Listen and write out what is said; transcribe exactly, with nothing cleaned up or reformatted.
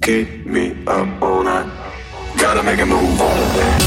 keep me up all night. Gotta make a move on it.